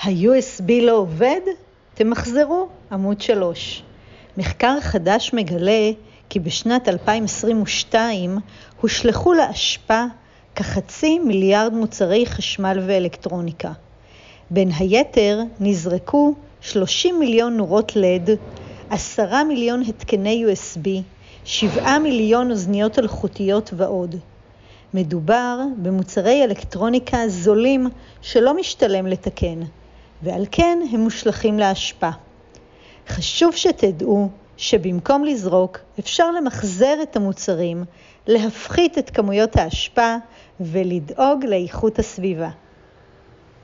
ה-USB לא עובד? תמחזרו, עמוד 3. מחקר חדש מגלה כי בשנת 2022 הושלכו לאשפה כ500 מיליארד מוצרי חשמל ואלקטרוניקה. בין היתר נזרקו 30 מיליון נורות לד, 10 מיליון התקני USB, 7 מיליון אוזניות אלחוטיות ועוד. מדובר במוצרי אלקטרוניקה זולים שלא משתלם לתקן, ועל כן הם מושלכים לאשפה. חשוב שתדעו שבמקום לזרוק אפשר למחזר את המוצרים, להפחית את כמויות האשפה ולדאוג לאיכות הסביבה.